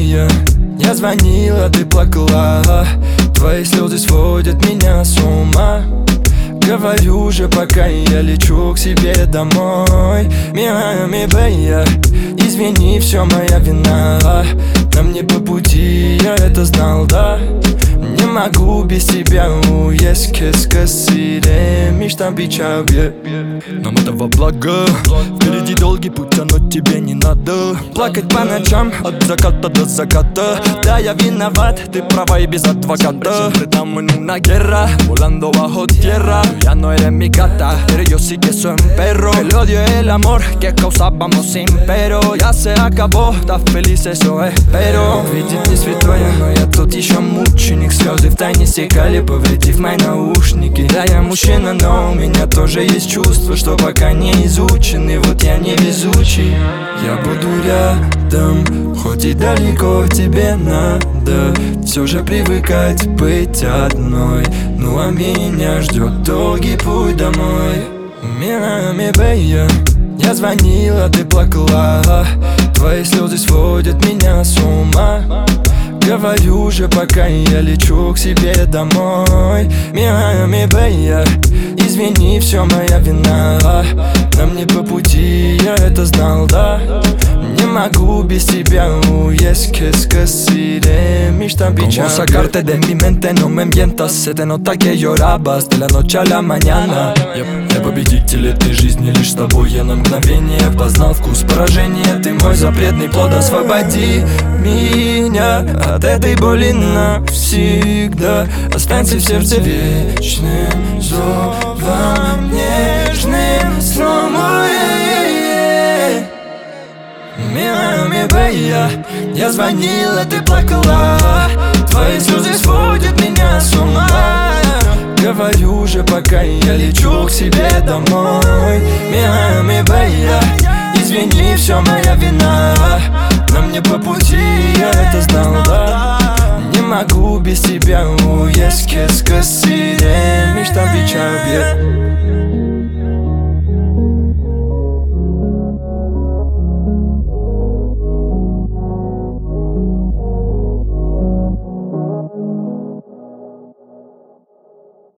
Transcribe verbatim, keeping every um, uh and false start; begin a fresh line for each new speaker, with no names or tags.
бэйя. Я звонила, ты плакала, твои слезы сводят меня с ума. Говорю же, пока я лечу к себе домой. Миами, бэйя, извини, все моя вина. Нам не по пути, я это знал, да. Не могу без тебя уесть. Qu'est-ce que c'est, мечтам бичабе. Нам этого благо, впереди долгий путь, но тебе не надо плакать по ночам от заката до заката. Да, я виноват, ты права и без адвоката. Estamos en una guerra, volando bajo tierra. Tú ya no eres mi gata, pero yo sí que soy un perro. El odio y el amor que causábamos sin pero ya se acabó, estás feliz, eso espero. Видит не святое, но я тут еще мученик. Слезы в тайне стекали, повредив мои наушники. Да, я мужчина, но у меня тоже есть чувства, что пока не изучены. Вот я не везучий. Я буду рядом, хоть и далеко тебе надо. Все же привыкать быть одной. Ну а меня ждет долгий путь домой. Миами, бэйя, я звонила, ты плакала, твои слезы сводят меня с ума. Говорю же, пока я лечу к себе домой. Миами, бэйя, извини, все моя вина. Нам не по пути, я это знал, да. Не могу без тебя uyeсть. Qu'est-ce que c'est, мечтам бичабе. Cómo sacarte de mi mente, no me mientas. Se te nota que llorabas de la noche a la mañana. Я, я победитель этой жизни, лишь с тобой я на мгновение познал вкус поражения. Ты мой запретный плод, освободи меня от этой боли навсегда. Останься в сердце вечным зовом нежным сном. Миами, бэйя, я звонила, ты плакала, твои слезы сводят меня с ума. Говорю же, пока я лечу к себе домой. Миами, бэйя, извини, все моя вина. Нам не по пути, я это знал, да. Не могу без тебя уесть. Qu'est-ce que c'est, мечтам бичабе.